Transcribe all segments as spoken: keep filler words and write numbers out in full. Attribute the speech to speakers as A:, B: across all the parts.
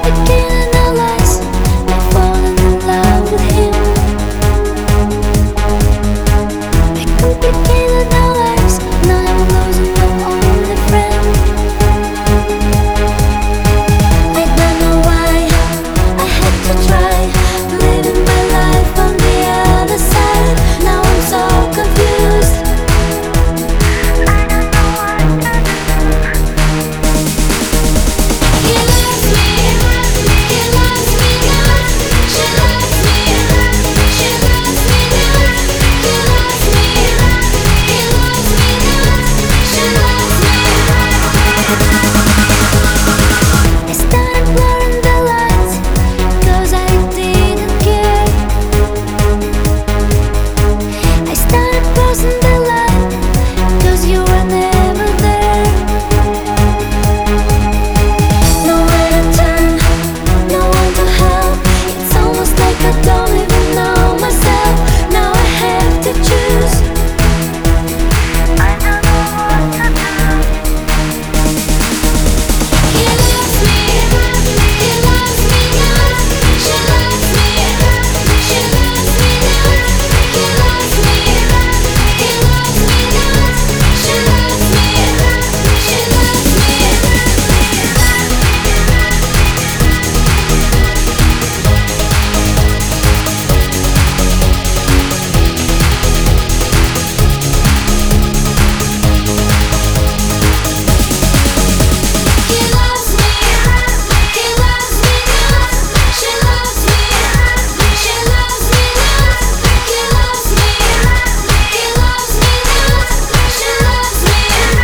A: begin our lives by falling in love with him. I could begin our lives, now I'm losing my only friend. I don't know why I had to try living my life on the other side. Now I'm so confused. I don't know what to do. He loves me, he loves me now. She loves me, she loves me now. He loves me, he loves me now. She loves me. I started blurring the lines, 'cause I didn't care. I started crossing the line, 'cause you were never there. Nowhere to turn, no one to help. It's almost like I don't even know myself. Now I have to choose. I don't know what to do. He loves me, he loves me now. She loves me, she loves me now. He loves me, he loves me now. She loves me, she loves me. He loves me, he loves me now. She loves me, she loves me now. He loves me, he loves me now. She loves me.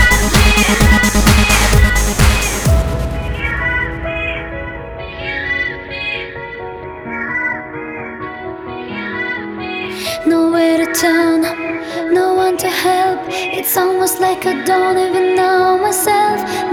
A: Nowhere to turn, no one to help. It's almost like I don't even know myself.